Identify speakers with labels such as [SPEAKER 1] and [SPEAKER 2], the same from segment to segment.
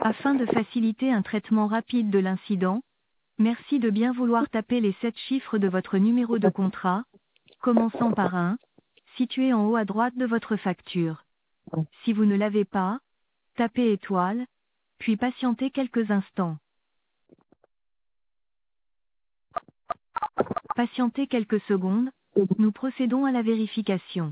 [SPEAKER 1] Afin de faciliter un traitement rapide de l'incident, merci de bien vouloir taper les 7 chiffres de votre numéro de contrat, commençant par 1, situé en haut à droite de votre facture. Si vous ne l'avez pas, tapez étoile, puis patientez quelques instants. Patientez quelques secondes, nous procédons à la vérification.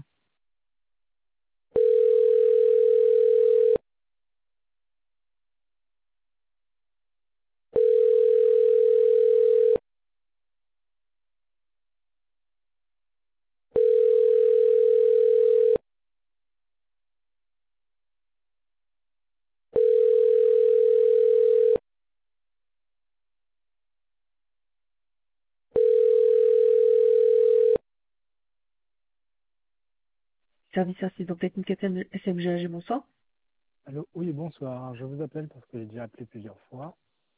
[SPEAKER 1] Service assistant technique SMGAG, bonsoir.
[SPEAKER 2] Allô, oui, bonsoir. Je vous appelle parce que j'ai déjà appelé plusieurs fois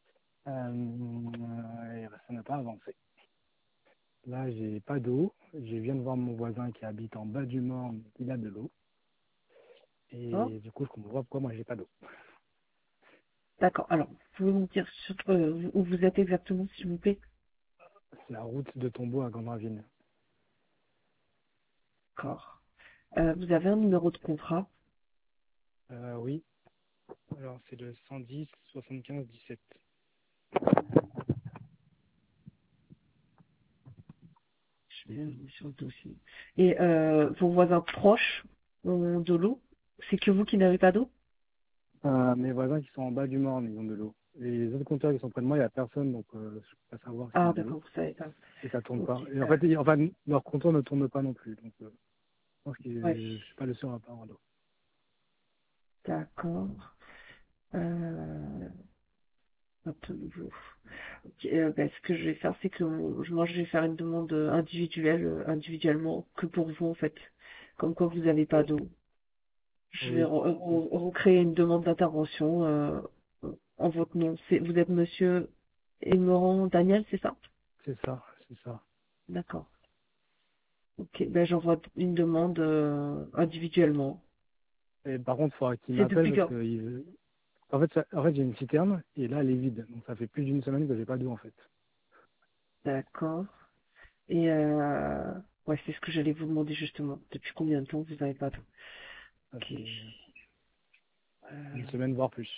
[SPEAKER 2] et ça n'a pas avancé. Là, j'ai pas d'eau. Je viens de voir mon voisin qui habite en bas du Morne, il a de l'eau.
[SPEAKER 1] Oh,
[SPEAKER 2] Et du coup, je comprends pas pourquoi moi j'ai pas d'eau.
[SPEAKER 1] d'accord. Alors, pouvez-vous me dire où vous êtes exactement, s'il vous plaît?
[SPEAKER 2] C'est la route de Tombeau à Gandravine.
[SPEAKER 1] D'accord. Vous avez un numéro de contrat?
[SPEAKER 2] Oui, alors c'est le 110 75 17.
[SPEAKER 1] Je vais aller sur le dossier. Et vos voisins proches ont de l'eau? C'est que vous qui n'avez pas d'eau?
[SPEAKER 2] Mes voisins qui sont en bas du Morne, ils ont de l'eau. Les autres compteurs qui sont près de moi, il n'y a personne, donc je peux pas savoir s'il y
[SPEAKER 1] Ah,
[SPEAKER 2] a de l'eau.
[SPEAKER 1] d'accord, vous savez pas.
[SPEAKER 2] Et ça tourne
[SPEAKER 1] Ok.
[SPEAKER 2] pas. Et en fait, leur compteur ne tourne pas non plus. Donc je pense que
[SPEAKER 1] Ouais.
[SPEAKER 2] je suis pas le seul à pas avoir d'eau.
[SPEAKER 1] D'accord. Hop, nouveau. Ok, ce que je vais faire, c'est que moi, je vais faire une demande individuelle, individuellement, que pour vous, en fait. Comme quoi vous n'avez pas d'eau. Je vais
[SPEAKER 2] Oui,
[SPEAKER 1] recréer une demande d'intervention en votre nom. Vous êtes monsieur Emerand Daniel, c'est ça?
[SPEAKER 2] c'est ça, c'est ça.
[SPEAKER 1] D'accord. Ok, j'envoie une demande individuellement.
[SPEAKER 2] Et par contre, il faudra qu'il
[SPEAKER 1] C'est
[SPEAKER 2] m'appelle
[SPEAKER 1] depuis
[SPEAKER 2] parce
[SPEAKER 1] quand?
[SPEAKER 2] que en fait, j'ai une citerne et là, elle est vide. Donc ça fait plus d'une semaine que j'ai pas d'eau en fait.
[SPEAKER 1] D'accord. Et ouais, c'est ce que j'allais vous demander justement. Depuis combien de temps vous n'avez pas d'eau?
[SPEAKER 2] Ça
[SPEAKER 1] Ok.
[SPEAKER 2] fait une semaine voire plus.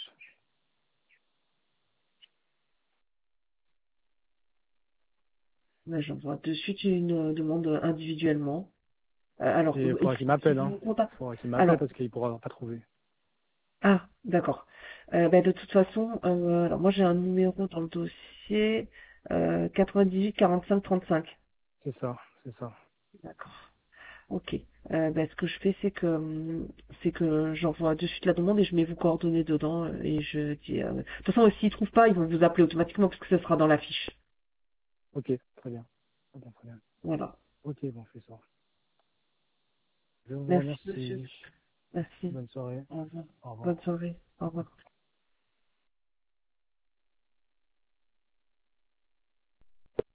[SPEAKER 1] J'envoie de suite une demande individuellement. Alors,
[SPEAKER 2] Et il faudra qu'il
[SPEAKER 1] je
[SPEAKER 2] m'appelle,
[SPEAKER 1] vous
[SPEAKER 2] hein.
[SPEAKER 1] contacte.
[SPEAKER 2] Il faudra qu'il m'appelle
[SPEAKER 1] Alors,
[SPEAKER 2] parce qu'il pourra pas trouver.
[SPEAKER 1] ah, d'accord. De toute façon, alors moi j'ai un numéro dans le dossier 98 45 35.
[SPEAKER 2] C'est ça, c'est ça.
[SPEAKER 1] D'accord. Ok. Ce que je fais, c'est que j'envoie de suite la demande et je mets vos coordonnées dedans et je dis. De toute façon, s'ils trouvent pas, ils vont vous appeler automatiquement parce que ce sera dans la fiche.
[SPEAKER 2] Ok, très bien. Très bien, très bien.
[SPEAKER 1] Voilà.
[SPEAKER 2] Ok, bon, c'est ça. Je vous
[SPEAKER 1] Merci, monsieur.
[SPEAKER 2] remercie.
[SPEAKER 1] Merci.
[SPEAKER 2] Bonne soirée.
[SPEAKER 1] Au revoir.
[SPEAKER 2] Au revoir.
[SPEAKER 1] Bonne soirée. Au revoir.